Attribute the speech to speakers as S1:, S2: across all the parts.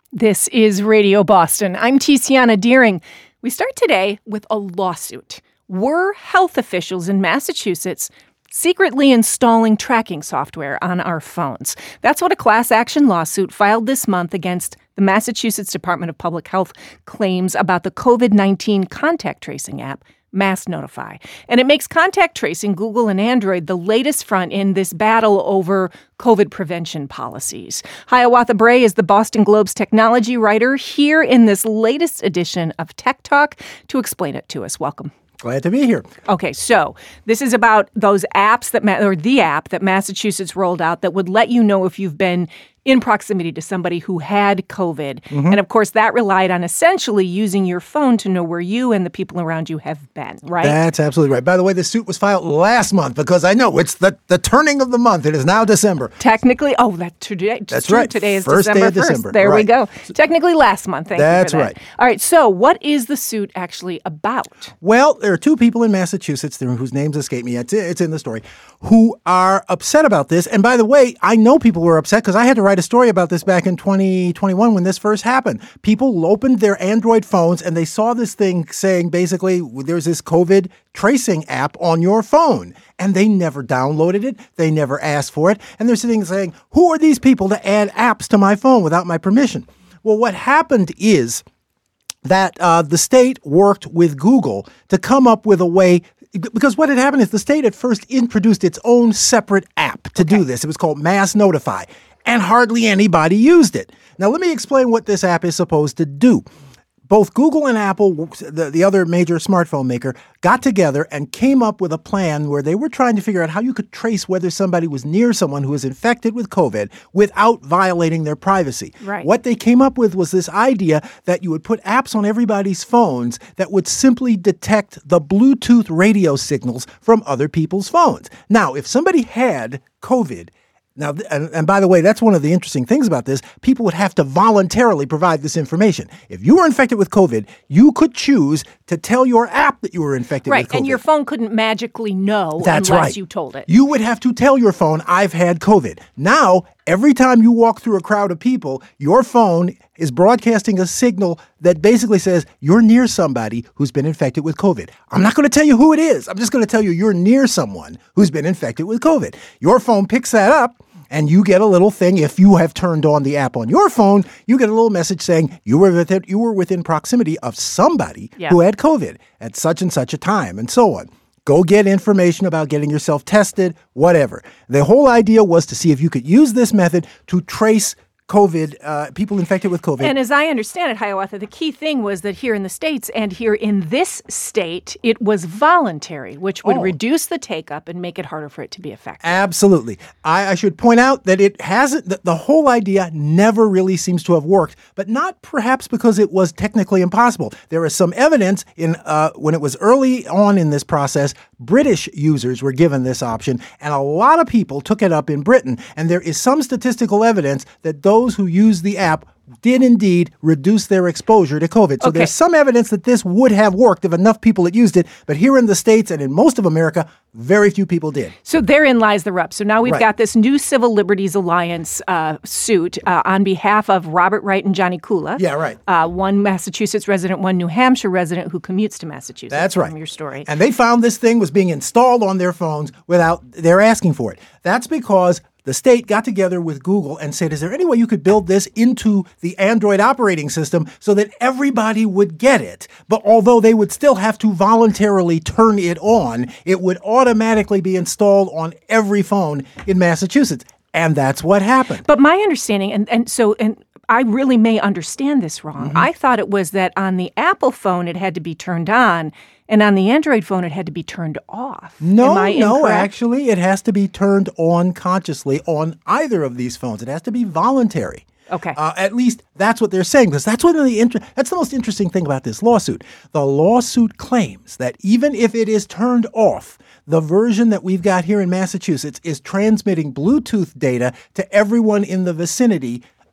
S1: This is Radio Boston. I'm Tiziana Deering. We start today with a lawsuit. Were health officials in Massachusetts secretly installing tracking software on our phones? That's what a class action lawsuit filed this month against the Massachusetts Department of Public Health claims about the COVID-19 contact tracing app, Mass Notify. And it makes contact tracing, Google and Android, the latest front in this battle over COVID prevention policies. Hiawatha Bray is the Boston Globe's technology writer here in this latest edition of Tech Talk to explain it to us. Welcome.
S2: Glad to be here.
S1: Okay, so this is about those apps or the app that Massachusetts rolled out that would let you know if you've been in proximity to somebody who had COVID. Mm-hmm. And of course, that relied on essentially using your phone to know where you and the people around you have been, right?
S2: That's absolutely right. By the way, the suit was filed last month because I know it's the turning of the month. It is now December.
S1: Technically, that's today.
S2: That's right.
S1: Today is
S2: first
S1: December
S2: day of
S1: 1st.
S2: December.
S1: There
S2: right.
S1: we go. Technically last month. Thank you for that.
S2: That's right.
S1: All right, so what is the suit actually about?
S2: Well, there are two people in Massachusetts whose names escape me. It's in the story, who are upset about this. And by the way, I know people were upset because I had to write a story about this back in 2021 when this first happened. People opened their Android phones and they saw this thing saying basically there's this COVID tracing app on your phone. And they never downloaded it. They never asked for it. And they're sitting saying, who are these people to add apps to my phone without my permission? Well, what happened is that the state worked with Google to come up with a way, because what had happened is the state at first introduced its own separate app to do this. It was called Mass Notify, and hardly anybody used it. Now, let me explain what this app is supposed to do. Both Google and Apple, the other major smartphone maker, got together and came up with a plan where they were trying to figure out how you could trace whether somebody was near someone who was infected with COVID without violating their privacy.
S1: Right.
S2: What they came up with was this idea that you would put apps on everybody's phones that would simply detect the Bluetooth radio signals from other people's phones. Now, if somebody had COVID, now, and by the way, that's one of the interesting things about this. People would have to voluntarily provide this information. If you were infected with COVID, you could choose to tell your app that you were infected with COVID.
S1: Right, and your phone couldn't magically know unless you told it.
S2: You would have to tell your phone, I've had COVID. Now, every time you walk through a crowd of people, your phone is broadcasting a signal that basically says you're near somebody who's been infected with COVID. I'm not going to tell you who it is. I'm just going to tell you you're near someone who's been infected with COVID. Your phone picks that up, and you get a little thing. If you have turned on the app on your phone, you get a little message saying you were within proximity of somebody who had COVID at such and such a time, and so on. Go get information about getting yourself tested, whatever. The whole idea was to see if you could use this method to trace COVID, people infected with COVID.
S1: And as I understand it, Hiawatha, the key thing was that here in the States and here in this state, it was voluntary, which would reduce the take-up and make it harder for it to be effective.
S2: Absolutely. I should point out that it hasn't, the whole idea never really seems to have worked, but not perhaps because it was technically impossible. There is some evidence in when it was early on in this process, British users were given this option, and a lot of people took it up in Britain. And there is some statistical evidence that those who use the app did indeed reduce their exposure to COVID. So there's some evidence that this would have worked if enough people had used it. But here in the States and in most of America, very few people did.
S1: So therein lies the rub. So now we've got this new Civil Liberties Alliance suit on behalf of Robert Wright and Johnny Kula.
S2: Yeah, right.
S1: One Massachusetts resident, one New Hampshire resident who commutes to Massachusetts.
S2: That's right.
S1: From your story.
S2: And they found this thing was being installed on their phones without their asking for it. That's because the state got together with Google and said, is there any way you could build this into the Android operating system so that everybody would get it? But although they would still have to voluntarily turn it on, it would automatically be installed on every phone in Massachusetts. And that's what happened.
S1: But my understanding, and I really may understand this wrong. I thought it was that on the Apple phone, it had to be turned on, and on the Android phone, it had to be turned off.
S2: No, actually, it has to be turned on consciously on either of these phones. It has to be voluntary.
S1: Okay.
S2: At least that's what they're saying, because that's that's the most interesting thing about this lawsuit. The lawsuit claims that even if it is turned off, the version that we've got here in Massachusetts is transmitting Bluetooth data to everyone in the vicinity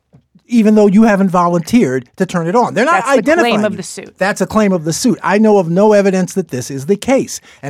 S2: even though you haven't volunteered to turn it on. They're not
S1: That's the
S2: identifying
S1: claim of
S2: you.
S1: the suit.
S2: That's a claim of the suit. I know of no evidence that this is the case. And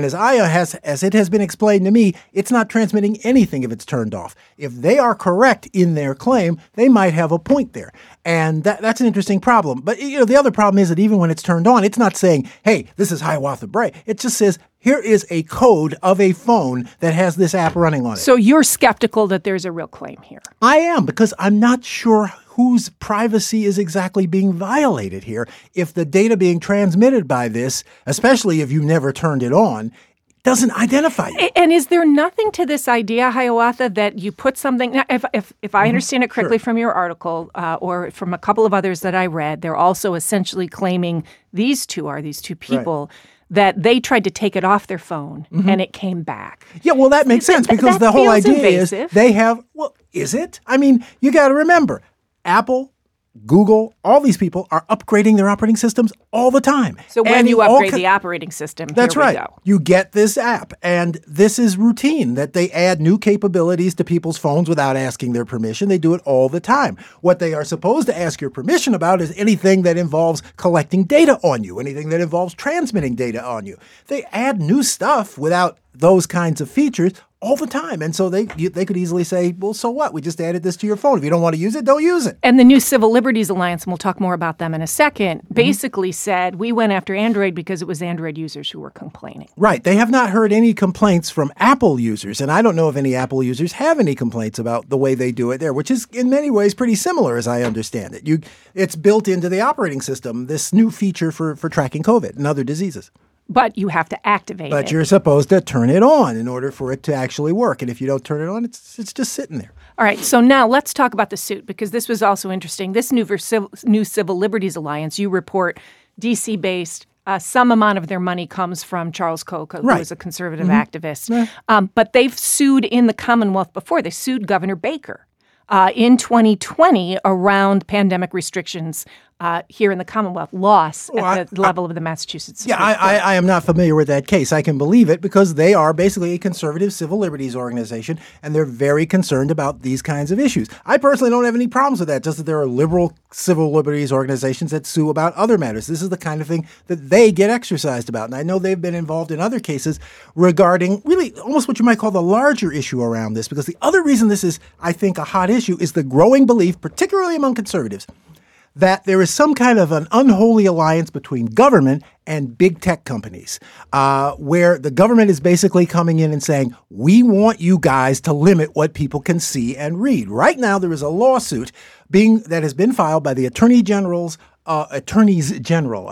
S2: as it has been explained to me, it's not transmitting anything if it's turned off. If they are correct in their claim, they might have a point there. And that's an interesting problem. But the other problem is that even when it's turned on, it's not saying, hey, this is Hiawatha Bray. It just says, here is a code of a phone that has this app running on it.
S1: So you're skeptical that there's a real claim here?
S2: I am, because I'm not sure whose privacy is exactly being violated here if the data being transmitted by this, especially if you've never turned it on, doesn't identify you.
S1: And is there nothing to this idea, Hiawatha, that you put something? Now, if I understand it correctly from your article or from a couple of others that I read, they're also essentially claiming these two people. Right. That they tried to take it off their phone and it came back.
S2: Yeah, well, that makes sense because the whole idea is they have, is it? I mean, you got to remember, Apple, Google, all these people are upgrading their operating systems all the time.
S1: So when you upgrade the operating system,
S2: that's right. You get this app, and this is routine, that they add new capabilities to people's phones without asking their permission. They do it all the time. What they are supposed to ask your permission about is anything that involves collecting data on you, anything that involves transmitting data on you. They add new stuff without those kinds of features all the time. And so they could easily say, well, so what? We just added this to your phone. If you don't want to use it, don't use it.
S1: And the new Civil Liberties Alliance, and we'll talk more about them in a second, basically said we went after Android because it was Android users who were complaining.
S2: Right. They have not heard any complaints from Apple users. And I don't know if any Apple users have any complaints about the way they do it there, which is in many ways pretty similar as I understand it. It's built into the operating system, this new feature for tracking COVID and other diseases.
S1: But you have to activate it.
S2: But you're supposed to turn it on in order for it to actually work. And if you don't turn it on, it's just sitting there.
S1: All right. So now let's talk about the suit, because this was also interesting. This new Civil Liberties Alliance, you report DC-based. Some amount of their money comes from Charles Koch, who is a conservative activist. Right. But they've sued in the Commonwealth before. They sued Governor Baker in 2020 around pandemic restrictions here in the Commonwealth, loss at the level of the Massachusetts Supreme Court.
S2: I am not familiar with that case. I can believe it because they are basically a conservative civil liberties organization, and they're very concerned about these kinds of issues. I personally don't have any problems with that, just that there are liberal civil liberties organizations that sue about other matters. This is the kind of thing that they get exercised about. And I know they've been involved in other cases regarding really almost what you might call the larger issue around this, because the other reason this is, I think, a hot issue is the growing belief, particularly among conservatives, that there is some kind of an unholy alliance between government and big tech companies, where the government is basically coming in and saying, we want you guys to limit what people can see and read. Right now, there is a lawsuit that has been filed by the attorneys general. There you go.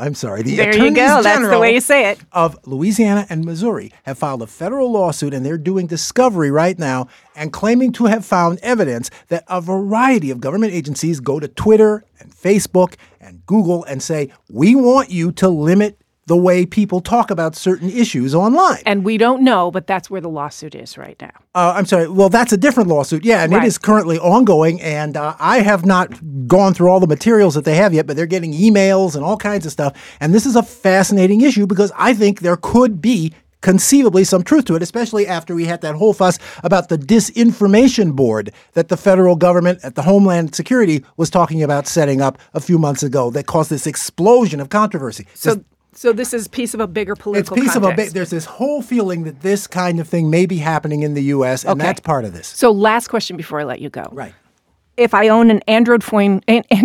S1: That's the way you say it.
S2: Of Louisiana and Missouri have filed a federal lawsuit, and they're doing discovery right now and claiming to have found evidence that a variety of government agencies go to Twitter and Facebook and Google and say, we want you to limit the way people talk about certain issues online.
S1: And we don't know, but that's where the lawsuit is right now.
S2: I'm sorry. Well, that's a different lawsuit. Yeah, and It is currently ongoing. And I have not gone through all the materials that they have yet, but they're getting emails and all kinds of stuff. And this is a fascinating issue because I think there could be conceivably some truth to it, especially after we had that whole fuss about the disinformation board that the federal government at the Homeland Security was talking about setting up a few months ago that caused this explosion of controversy.
S1: So this is piece of a bigger political context.
S2: There's this whole feeling that this kind of thing may be happening in the U.S., and that's part of this.
S1: So last question before I let you go.
S2: Right.
S1: If I own an Android phone,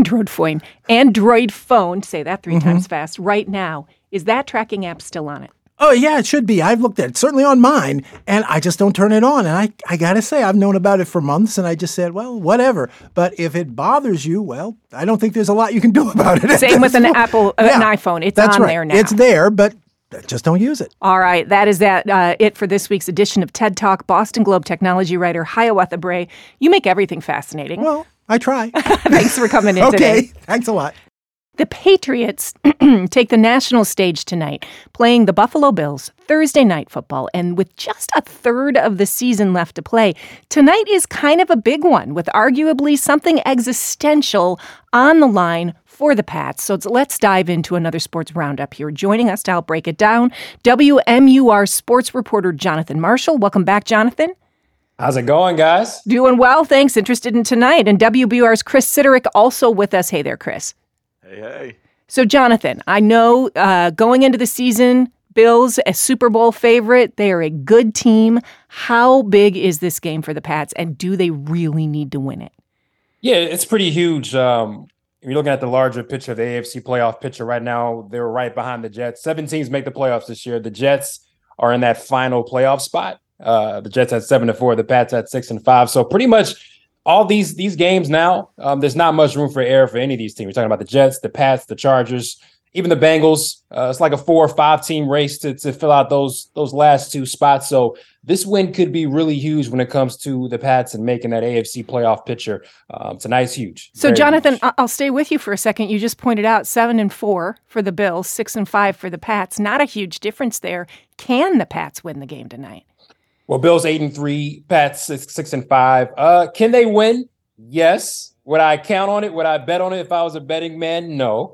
S1: say that three times fast, right now, is that tracking app still on it?
S2: Oh, yeah, it should be. I've looked at it, certainly on mine, and I just don't turn it on. And I got to say, I've known about it for months, and I just said, well, whatever. But if it bothers you, well, I don't think there's a lot you can do about it.
S1: Same with an iPhone. It's on there now.
S2: It's there, but just don't use it.
S1: All right. That is it for this week's edition of TED Talk. Boston Globe technology writer Hiawatha Bray. You make everything fascinating.
S2: Well, I try.
S1: Thanks for coming in today.
S2: Okay. Thanks a lot.
S1: The Patriots take the national stage tonight, playing the Buffalo Bills Thursday Night Football. And with just a third of the season left to play, tonight is kind of a big one, with arguably something existential on the line for the Pats. So let's dive into another sports roundup here. Joining us to help break it down, WMUR sports reporter Jonathan Marshall. Welcome back, Jonathan.
S3: How's it going, guys?
S1: Doing well, thanks. Interested in tonight. And WBUR's Chris Siderick also with us. Hey there, Chris.
S4: Hey.
S1: So, Jonathan, I know going into the season, Bills, a Super Bowl favorite. They are a good team. How big is this game for the Pats, and do they really need to win it?
S3: Yeah, it's pretty huge. If you're looking at the larger picture, the AFC playoff picture right now, they're right behind the Jets. 7 teams make the playoffs this year. The Jets are in that final playoff spot. The Jets at 7-4, the Pats at 6-5. So pretty much all these games now, there's not much room for error for any of these teams. We're talking about the Jets, the Pats, the Chargers, even the Bengals. It's like a 4 or 5 team race to fill out those last 2 spots. So this win could be really huge when it comes to the Pats and making that AFC playoff picture. Tonight's huge.
S1: So,
S3: Very
S1: Jonathan,
S3: huge.
S1: I'll stay with you for a second. You just pointed out 7-4 for the Bills, 6-5 for the Pats. Not a huge difference there. Can the Pats win the game tonight?
S3: Well, Bills 8-3, Pats 6-5. Can they win? Yes. Would I count on it? Would I bet on it if I was a betting man? No.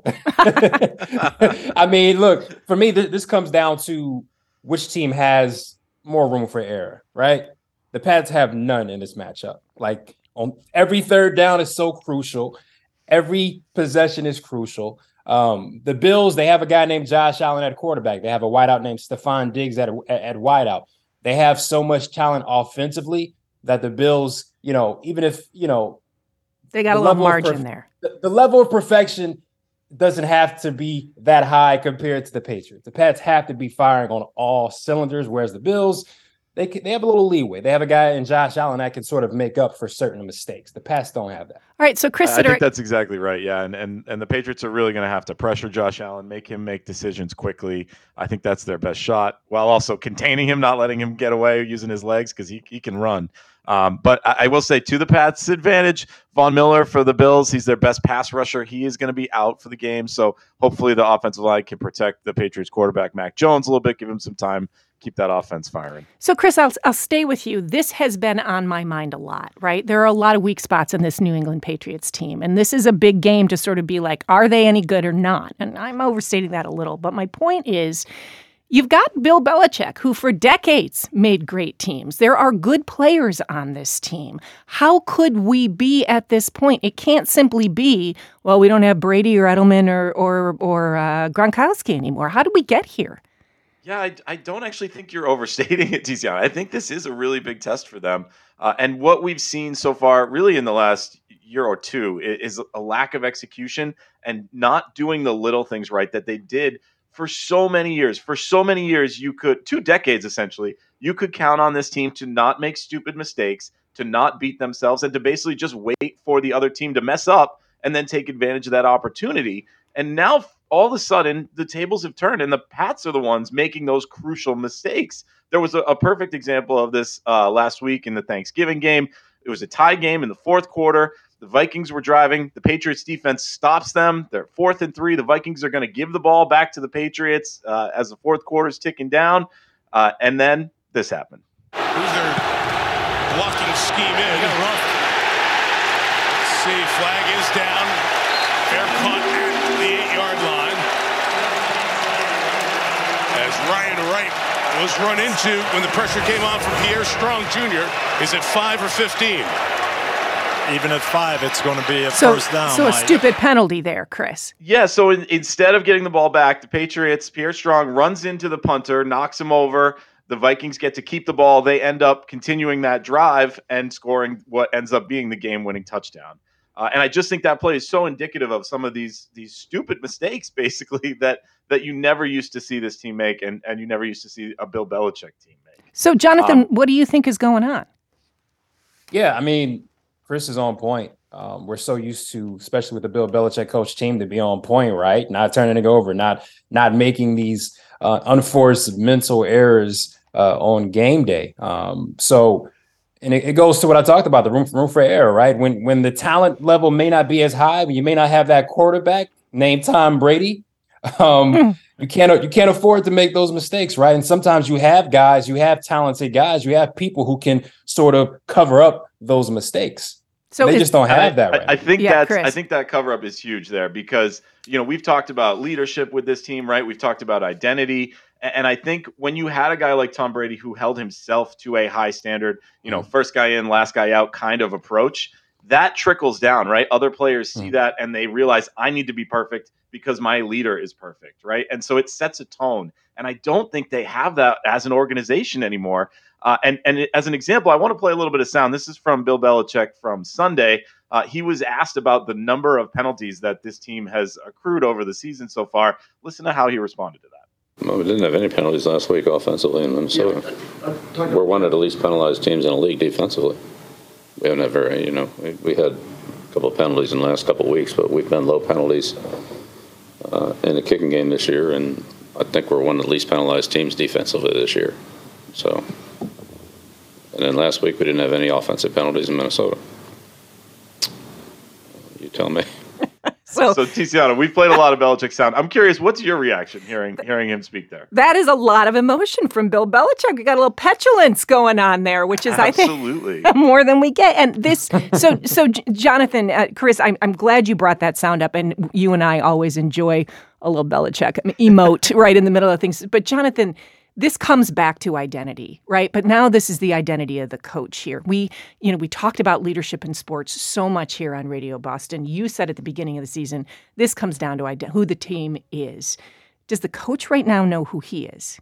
S3: I mean, look, for me, this comes down to which team has more room for error, right? The Pats have none in this matchup. Like, on every third down is so crucial. Every possession is crucial. The Bills, they have a guy named Josh Allen at quarterback. They have a wideout named Stephon Diggs at wideout. They have so much talent offensively that the Bills, even if,
S1: They got a little margin there.
S3: The level of perfection doesn't have to be that high compared to the Patriots. The Pats have to be firing on all cylinders, whereas the Bills, they have a little leeway. They have a guy in Josh Allen that can sort of make up for certain mistakes. The Pats don't have that.
S1: All right, so Chris
S4: I think that's exactly right. Yeah, and the Patriots are really going to have to pressure Josh Allen, make him make decisions quickly. I think that's their best shot, while also containing him, not letting him get away using his legs because he can run. But I will say, to the Pats' advantage, Von Miller for the Bills, he's their best pass rusher. He is going to be out for the game, so hopefully the offensive line can protect the Patriots quarterback, Mac Jones, a little bit, give him some time, keep that offense firing.
S1: So, Chris, I'll stay with you. This has been on my mind a lot, right? There are a lot of weak spots in this New England Patriots team, and this is a big game to sort of be like, are they any good or not? And I'm overstating that a little, but my point is, you've got Bill Belichick, who for decades made great teams. There are good players on this team. How could we be at this point? It can't simply be, well, we don't have Brady or Edelman or Gronkowski anymore. How did we get here?
S4: Yeah, I don't actually think you're overstating it, Tiziana. I think this is a really big test for them. And what we've seen so far, really in the last year or two, is a lack of execution and not doing the little things right that they did for so many years. For so many years, 2 decades essentially, you could count on this team to not make stupid mistakes, to not beat themselves, and to basically just wait for the other team to mess up and then take advantage of that opportunity. And now, all of a sudden, the tables have turned, and the Pats are the ones making those crucial mistakes. There was a perfect example of this last week in the Thanksgiving game. It was a tie game in the fourth quarter. The Vikings were driving. The Patriots defense stops them. They're 4th and 3. The Vikings are going to give the ball back to the Patriots as the fourth quarter is ticking down. And then this happened.
S5: Who's their blocking scheme in? Let's see, flag is down. Fair punt at the 8-yard line. As Ryan Wright was run into when the pressure came on from Pierre Strong Jr. Is it 5 or 15?
S6: Even at 5, it's going to be a first down.
S1: So a stupid penalty there, Chris.
S4: Yeah, so instead of getting the ball back, the Patriots, Pierre Strong runs into the punter, knocks him over. The Vikings get to keep the ball. They end up continuing that drive and scoring what ends up being the game-winning touchdown. And I just think that play is so indicative of some of these stupid mistakes, basically, that you never used to see this team make and you never used to see a Bill Belichick team make.
S1: So, Jonathan, what do you think is going on?
S3: Yeah, I mean, Chris is on point. We're so used to, especially with the Bill Belichick coach team, to be on point, right? Not turning it over, not making these unforced mental errors on game day. And it goes to what I talked about, the room for error, right? When the talent level may not be as high, when you may not have that quarterback named Tom Brady, you can't afford to make those mistakes, right? And sometimes you have talented guys, you have people who can sort of cover up those mistakes. So they just don't have that, right?
S4: I think that cover up is huge there because, we've talked about leadership with this team, right? We've talked about identity. And I think when you had a guy like Tom Brady who held himself to a high standard, first guy in, last guy out kind of approach, that trickles down, right? Other players see that and they realize I need to be perfect because my leader is perfect, right? And so it sets a tone. And I don't think they have that as an organization anymore. And as an example, I want to play a little bit of sound. This is from Bill Belichick from Sunday. He was asked about the number of penalties that this team has accrued over the season so far. Listen to how he responded to that.
S7: Well, we didn't have any penalties last week offensively in Minnesota. We're one of the least penalized teams in the league defensively. We haven't had very, we had a couple of penalties in the last couple of weeks, but we've been low penalties in the kicking game this year, and I think we're one of the least penalized teams defensively this year. So, and then last week we didn't have any offensive penalties in Minnesota. You tell me.
S4: So Tiziana, we've played a lot of Belichick sound. I'm curious, what's your reaction hearing him speak there?
S1: That is a lot of emotion from Bill Belichick. We got a little petulance going on there, which is,
S4: absolutely.
S1: I think, more than we get. And this, so Jonathan, Chris, I'm glad you brought that sound up. And you and I always enjoy a little Belichick emote right in the middle of things. But Jonathan, this comes back to identity, right? But now this is the identity of the coach here. We talked about leadership in sports so much here on Radio Boston. You said at the beginning of the season, this comes down to who the team is. Does the coach right now know who he is?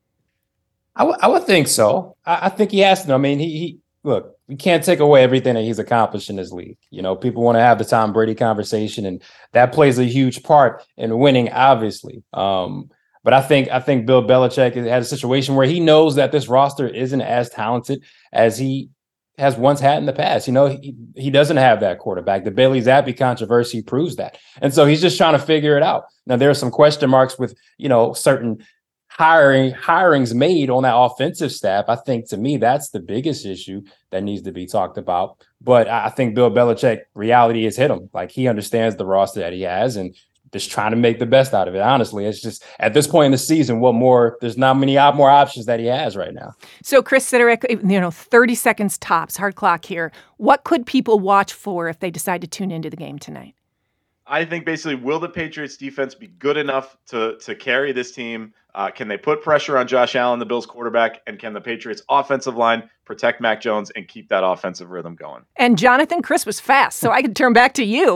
S3: I would think so. I think he has to know. I mean, he look, we can't take away everything that he's accomplished in this league. People want to have the Tom Brady conversation, and that plays a huge part in winning, obviously. But I think Bill Belichick has a situation where he knows that this roster isn't as talented as he has once had in the past. He doesn't have that quarterback. The Bailey Zappi controversy proves that. And so he's just trying to figure it out. Now, there are some question marks with, certain hirings made on that offensive staff. I think, to me, that's the biggest issue that needs to be talked about. But I think Bill Belichick, reality has hit him. Like, he understands the roster that he has and just trying to make the best out of it. Honestly, it's just at this point in the season, there's not many more options that he has right now.
S1: So Chris Siderick, 30 seconds tops, hard clock here. What could people watch for if they decide to tune into the game tonight?
S4: I think basically, will the Patriots defense be good enough to carry this team? Can they put pressure on Josh Allen, the Bills quarterback? And can the Patriots offensive line protect Mac Jones and keep that offensive rhythm going?
S1: And Jonathan, Chris was fast, so I could turn back to you.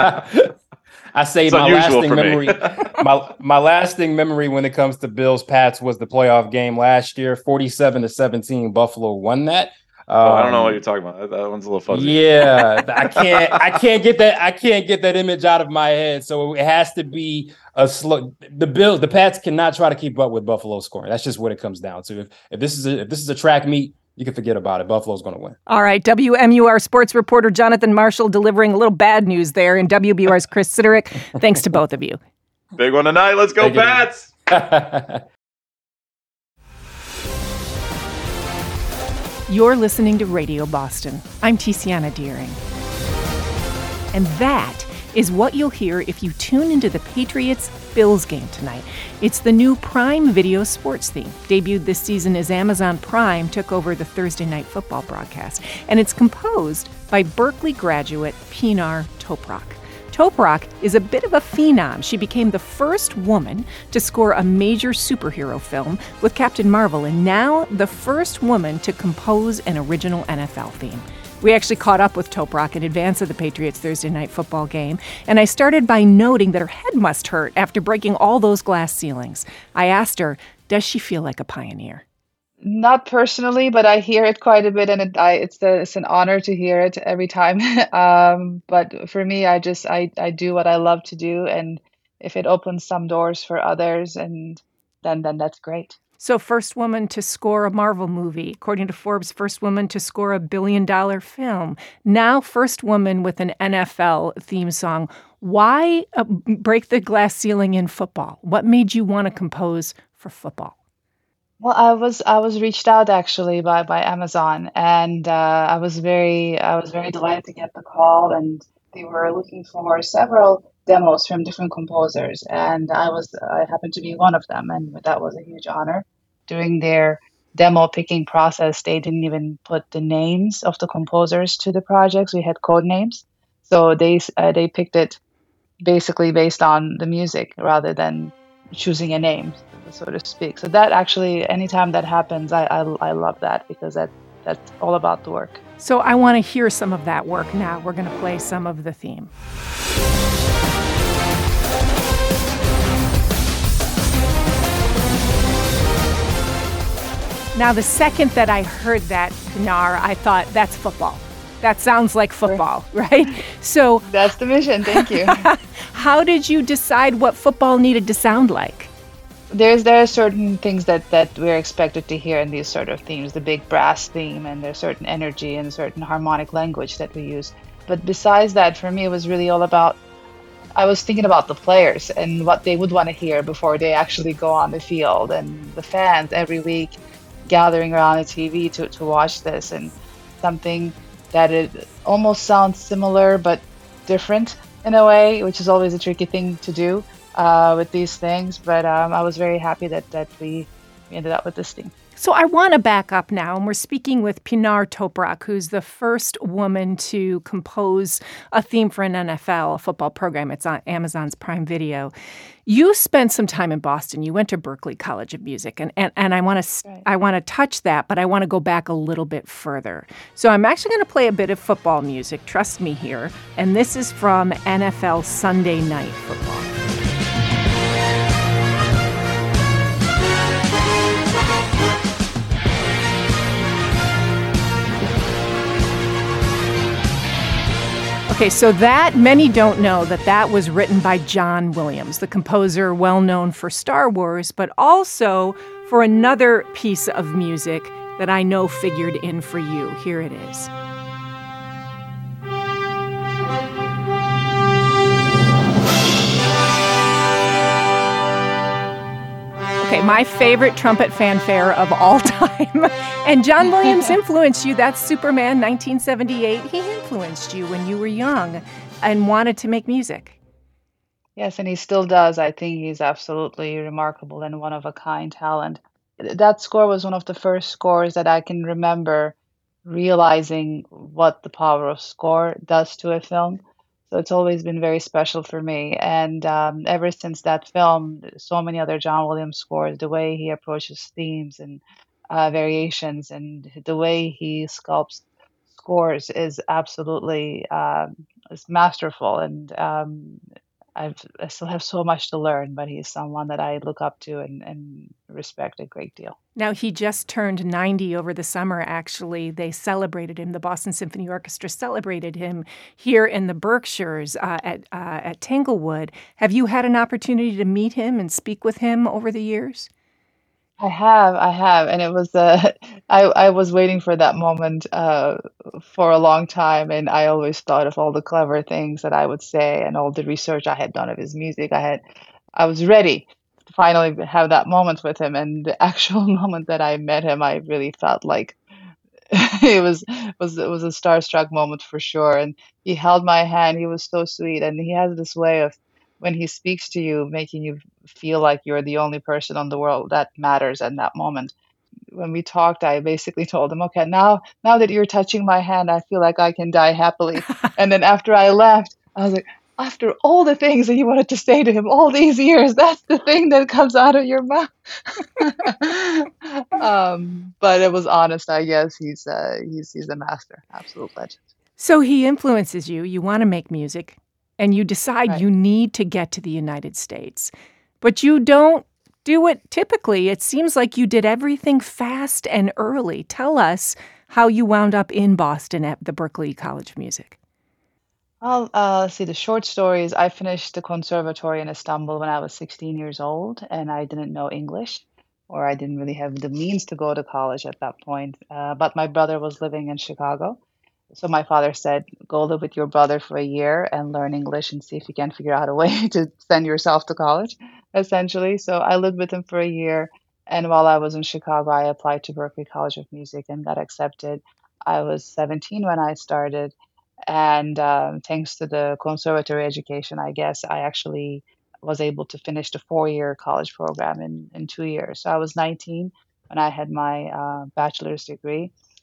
S3: I say
S4: it's
S3: my lasting
S4: memory.
S3: my lasting memory when it comes to Bills Pats was the playoff game last year, 47-17. Buffalo won that.
S4: I don't know what you're talking about. That one's a little fuzzy.
S3: Yeah, I can't get that image out of my head. So it has to be a slow. The Pats cannot try to keep up with Buffalo scoring. That's just what it comes down to. If this is a track meet, you can forget about it. Buffalo's going to win. All
S1: right. WMUR sports reporter Jonathan Marshall delivering a little bad news there, and WBUR's Chris Siderick. Thanks to both of you.
S4: Big one tonight. Let's go, Pats.
S1: You're listening to Radio Boston. I'm Tiziana Deering. And that is what you'll hear if you tune into the Patriots-Bills game tonight. It's the new Prime Video sports theme. Debuted this season as Amazon Prime took over the Thursday Night Football broadcast. And it's composed by Berkeley graduate Pinar Toprak. Toprak is a bit of a phenom. She became the first woman to score a major superhero film with Captain Marvel, and now the first woman to compose an original NFL theme. We actually caught up with Toprak in advance of the Patriots Thursday Night Football game, and I started by noting that her head must hurt after breaking all those glass ceilings. I asked her, does she feel like a pioneer?
S8: Not personally, but I hear it quite a bit, and it's an honor to hear it every time. But for me, I do what I love to do, and if it opens some doors for others, and then that's great.
S1: So, first woman to score a Marvel movie, according to Forbes, first woman to score $1 billion film. Now, first woman with an NFL theme song. Why break the glass ceiling in football? What made you want to compose for football?
S8: Well, I was reached out actually by Amazon, and I was very delighted to get the call, and they were looking for several demos from different composers, and I happened to be one of them, and that was a huge honor. During their demo picking process, they didn't even put the names of the composers to the projects. We had code names, so they picked it basically based on the music rather than choosing a name, so to speak. So that actually, anytime that happens, I love that, because that's all about the work.
S1: So I want to hear some of that work now. We're going to play some of the theme. Now, the second that I heard that, Pinar, I thought, that's football. That sounds like football, right? So
S8: that's the mission. Thank you.
S1: How did you decide what football needed to sound like?
S8: There are certain things that we're expected to hear in these sort of themes, the big brass theme, and there's certain energy and certain harmonic language that we use. But besides that, for me, it was really all about, I was thinking about the players and what they would want to hear before they actually go on the field, and the fans every week gathering around the TV to watch this, and something that it almost sounds similar but different in a way, which is always a tricky thing to do with these things. But I was very happy that we ended up with this theme.
S1: So I want to back up now, and we're speaking with Pinar Toprak, who's the first woman to compose a theme for an NFL, a football program. It's on Amazon's Prime Video. You spent some time in Boston. You went to Berklee College of Music, and I want to touch that, but I want to go back a little bit further. So I'm actually going to play a bit of football music. Trust me here, and this is from NFL Sunday Night Football. Okay, so that, many don't know that was written by John Williams, the composer well known for Star Wars, but also for another piece of music that I know figured in for you. Here it is. Okay, my favorite trumpet fanfare of all time. And John Williams influenced you. That's Superman, 1978. He influenced you when you were young and wanted to make music.
S8: Yes, and he still does. I think he's absolutely remarkable and one-of-a-kind talent. That score was one of the first scores that I can remember realizing what the power of score does to a film. So it's always been very special for me. And ever since that film, so many other John Williams scores, the way he approaches themes and variations and the way he sculpts scores is absolutely is masterful. And I still have so much to learn, but he's someone that I look up to and respect a great deal.
S1: Now, he just turned 90 over the summer, actually. They celebrated him. The Boston Symphony Orchestra celebrated him here in the Berkshires at Tanglewood. Have you had an opportunity to meet him and speak with him over the years?
S8: I have, and it was I was waiting for that moment for a long time, and I always thought of all the clever things that I would say and all the research I had done of his music. I was ready to finally have that moment with him, and the actual moment that I met him, I really felt like it was a starstruck moment for sure. And he held my hand. He was so sweet, and he has this way of, when he speaks to you, making you feel like you're the only person on the world that matters at that moment. When we talked, I basically told him, okay, now that you're touching my hand, I feel like I can die happily. And then after I left, I was like, after all the things that you wanted to say to him all these years, that's the thing that comes out of your mouth. But it was honest, I guess. He's a master, absolute legend.
S1: So he influences you. You want to make music, and you decide you need to get to the United States. But you don't do it typically. It seems like you did everything fast and early. Tell us how you wound up in Boston at the Berklee College of Music.
S8: Well, let's see, the short story is I finished the conservatory in Istanbul when I was 16 years old, and I didn't know English, or I didn't really have the means to go to college at that point. But my brother was living in Chicago. So my father said, go live with your brother for a year and learn English and see if you can figure out a way to send yourself to college, essentially. So I lived with him for a year. And while I was in Chicago, I applied to Berklee College of Music and got accepted. I was 17 when I started. And thanks to the conservatory education, I guess, I actually was able to finish the 4-year college program in 2 years. So I was 19 when I had my bachelor's degree.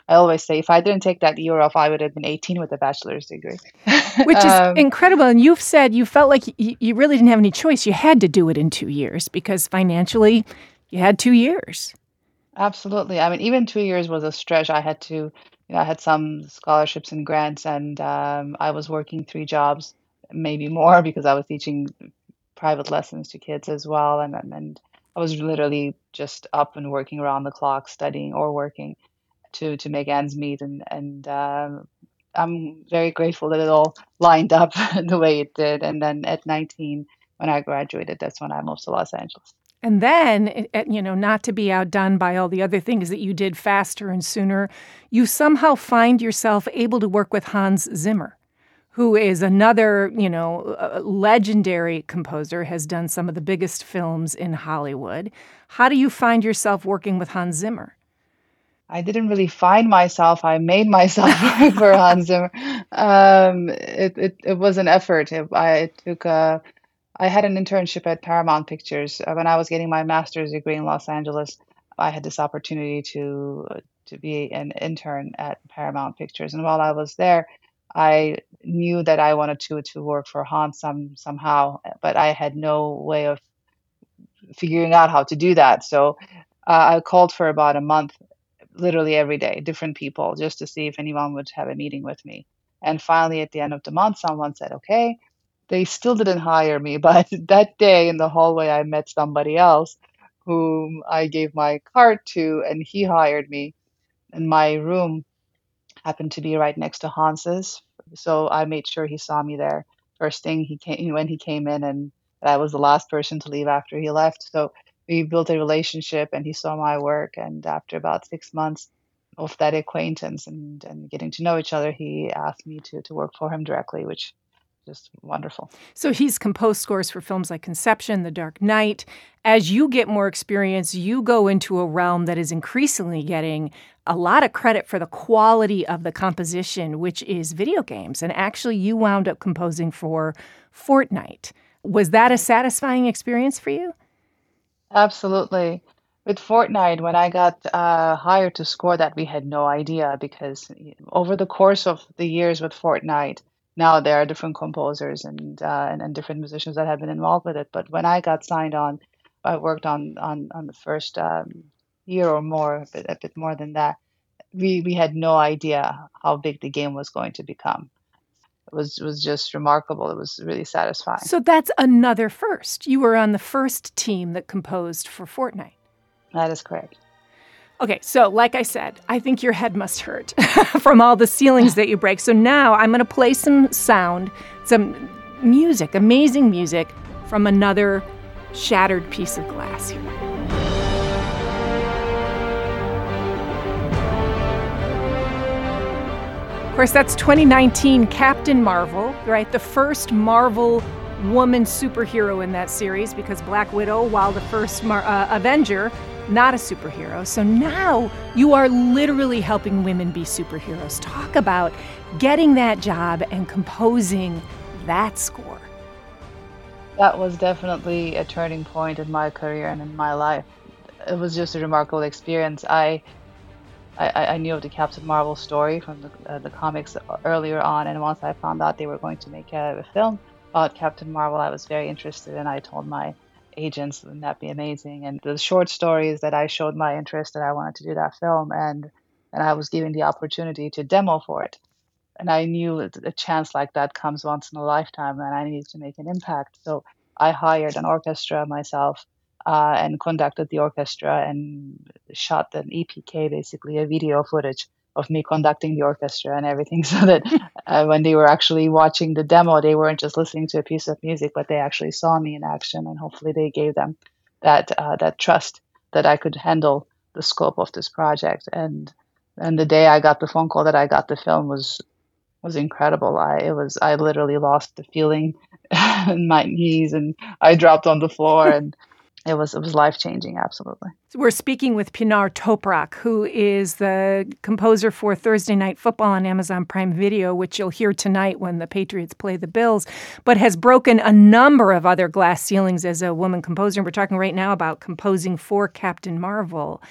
S8: I always say if I didn't take that year off, I would have been 18 with a bachelor's degree.
S1: Which is incredible. And you've said you felt like you really didn't have any choice. You had to do it in 2 years because financially you had 2 years.
S8: Absolutely. I mean, even 2 years was a stretch. I had to, I had some scholarships and grants, and I was working 3 jobs, maybe more, because I was teaching private lessons to kids as well. And I was literally just up and working around the clock, studying or working to make ends meet. And I'm very grateful that it all lined up the way it did. And then at 19, when I graduated, that's when I moved to Los Angeles.
S1: And then, not to be outdone by all the other things that you did faster and sooner, you somehow find yourself able to work with Hans Zimmer, who is another, legendary composer, has done some of the biggest films in Hollywood. How do you find yourself working with Hans Zimmer?
S8: I didn't really find myself. I made myself work for Hans Zimmer. It was an effort. I had an internship at Paramount Pictures. When I was getting my master's degree in Los Angeles, I had this opportunity to be an intern at Paramount Pictures. And while I was there, I knew that I wanted to work for Hans somehow, but I had no way of figuring out how to do that. So I called for about a month, literally every day, different people, just to see if anyone would have a meeting with me. And finally, at the end of the month, someone said, okay. They still didn't hire me, but that day in the hallway, I met somebody else whom I gave my card to, and he hired me. And my room happened to be right next to Hans's, so I made sure he saw me there. First thing when he came in, and I was the last person to leave after he left. So we built a relationship, and he saw my work. And after about 6 months of that acquaintance and getting to know each other, he asked me to work for him directly, which just wonderful.
S1: So he's composed scores for films like Conception, The Dark Knight. As you get more experience, you go into a realm that is increasingly getting a lot of credit for the quality of the composition, which is video games. And actually, you wound up composing for Fortnite. Was that a satisfying experience for you?
S8: Absolutely. With Fortnite, when I got hired to score that, we had no idea, because over the course of the years with Fortnite, now there are different composers and different musicians that have been involved with it. But when I got signed on, I worked on the first year or more, a bit more than that. We had no idea how big the game was going to become. It was just remarkable. It was really satisfying.
S1: So that's another first. You were on the first team that composed for Fortnite.
S8: That is correct.
S1: Okay, so like I said, I think your head must hurt from all the ceilings that you break. So now I'm going to play some sound, some music, amazing music from another shattered piece of glass here. Of course, that's 2019 Captain Marvel, right? The first Marvel woman superhero in that series, because Black Widow, while the first Avenger, not a superhero. So now you are literally helping women be superheroes. Talk about getting that job and composing that score.
S8: That was definitely a turning point in my career and in my life. It was just a remarkable experience. I knew of the Captain Marvel story from the comics earlier on, and once I found out they were going to make a film about Captain Marvel, I was very interested, and I told my agents, wouldn't that be amazing? And the short stories that I showed my interest that I wanted to do that film, and I was given the opportunity to demo for it. And I knew a chance like that comes once in a lifetime, and I needed to make an impact. So I hired an orchestra myself and conducted the orchestra and shot an EPK, basically a video footage of me conducting the orchestra and everything, so that when they were actually watching the demo, they weren't just listening to a piece of music, but they actually saw me in action, and hopefully they gave them that trust that I could handle the scope of this project. And the day I got the phone call that I got the film was incredible. I literally lost the feeling in my knees, and I dropped on the floor, and it was life-changing, absolutely.
S1: So we're speaking with Pinar Toprak, who is the composer for Thursday Night Football on Amazon Prime Video, which you'll hear tonight when the Patriots play the Bills, but has broken a number of other glass ceilings as a woman composer. And we're talking right now about composing for Captain Marvel.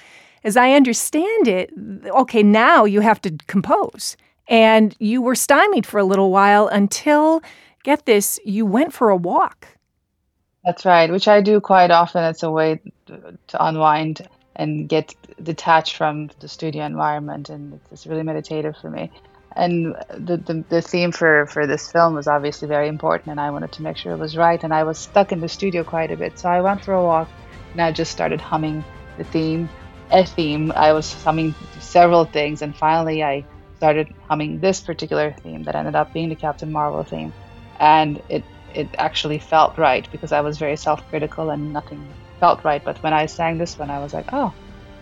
S1: as I understand it, okay, now you have to compose. And you were stymied for a little while until, get this, you went for a walk.
S8: That's right, which I do quite often. It's a way to unwind and get detached from the studio environment, and it's really meditative for me. And the theme for this film was obviously very important, and I wanted to make sure it was right. And I was stuck in the studio quite a bit, so I went for a walk, and I just started humming a theme. I was humming several things, and finally I started humming this particular theme that ended up being the Captain Marvel theme. And it actually felt right, because I was very self-critical and nothing felt right. But when I sang this one, I was like, oh,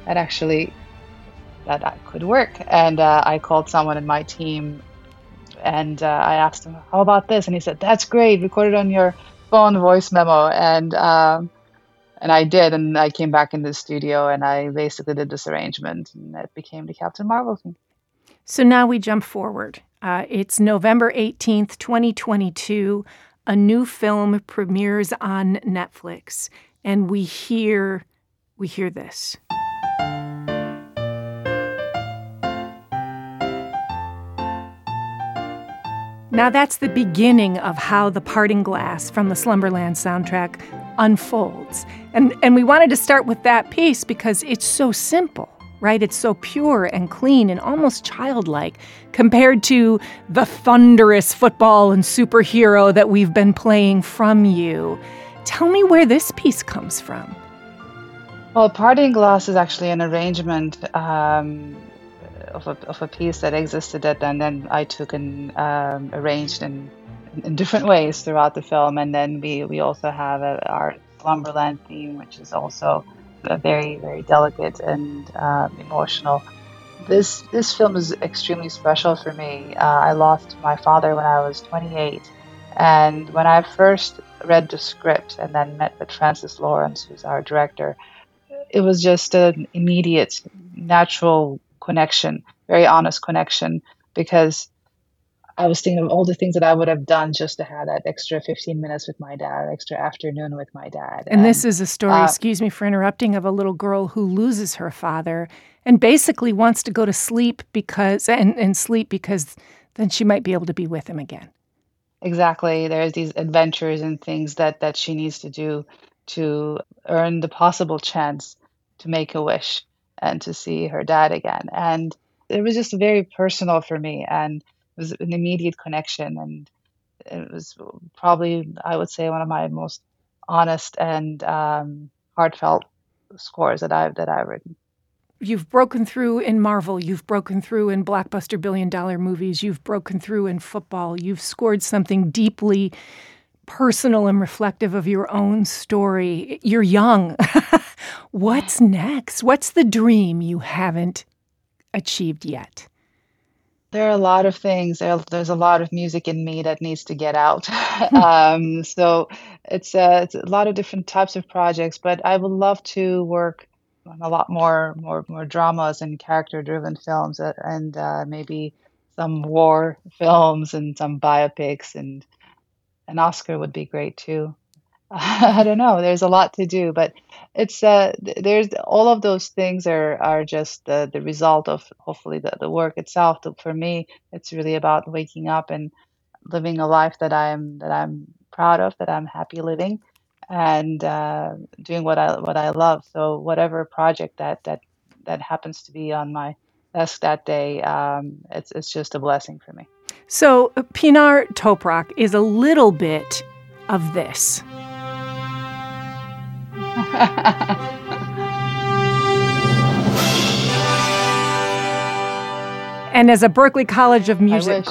S8: that could work. And I called someone in my team, and I asked him, how about this? And he said, that's great, record it on your phone voice memo. And I did, and I came back in the studio, and I basically did this arrangement, and it became the Captain Marvel theme.
S1: So now we jump forward. It's November 18th, 2022. A new film premieres on Netflix, and we hear this. Now that's the beginning of how The Parting Glass from the Slumberland soundtrack unfolds. And we wanted to start with that piece because it's so simple, right? It's so pure and clean and almost childlike compared to the thunderous football and superhero that we've been playing from you. Tell me where this piece comes from.
S8: Well, Parting Glass is actually an arrangement of a piece that existed, and then I took and arranged in different ways throughout the film. And then we also have our Slumberland theme, which is also very, very delicate and emotional. This film is extremely special for me. I lost my father when I was 28, and when I first read the script and then met with Francis Lawrence, who's our director, it was just an immediate, natural connection, very honest connection, because I was thinking of all the things that I would have done just to have that extra 15 minutes with my dad, extra afternoon with my dad.
S1: And this is a story, excuse me for interrupting, of a little girl who loses her father and basically wants to go to sleep because then she might be able to be with him again.
S8: Exactly. There's these adventures and things that she needs to do to earn the possible chance to make a wish and to see her dad again. And it was just very personal for me, and it was an immediate connection, and it was probably, I would say, one of my most honest and heartfelt scores that I've written.
S1: You've broken through in Marvel, you've broken through in blockbuster billion-dollar movies, you've broken through in football, you've scored something deeply personal and reflective of your own story. You're young. What's next? What's the dream you haven't achieved yet?
S8: There are a lot of things. There's a lot of music in me that needs to get out. So it's a lot of different types of projects, but I would love to work on a lot more dramas and character-driven films, and maybe some war films and some biopics, and an Oscar would be great too. I don't know. There's a lot to do, but it's there's all of those things are just the result of hopefully the work itself. For me, it's really about waking up and living a life that I'm proud of, that I'm happy living, and doing what I love. So whatever project that happens to be on my desk that day, it's just a blessing for me.
S1: So Pinar Toprak is a little bit of this. And as a Berklee College of Music,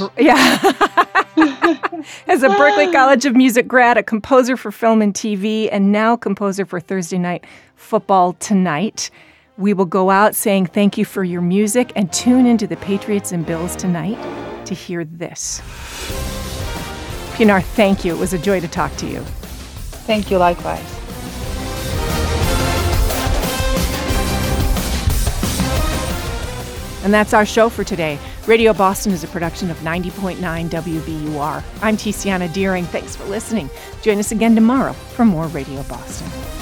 S1: as a Berklee College of Music grad, a composer for film and TV, and now composer for Thursday Night Football Tonight, we will go out saying thank you for your music and tune into the Patriots and Bills tonight to hear this. Pinar, thank you. It was a joy to talk to you.
S8: Thank you, likewise.
S1: And that's our show for today. Radio Boston is a production of 90.9 WBUR. I'm Tiziana Dearing. Thanks for listening. Join us again tomorrow for more Radio Boston.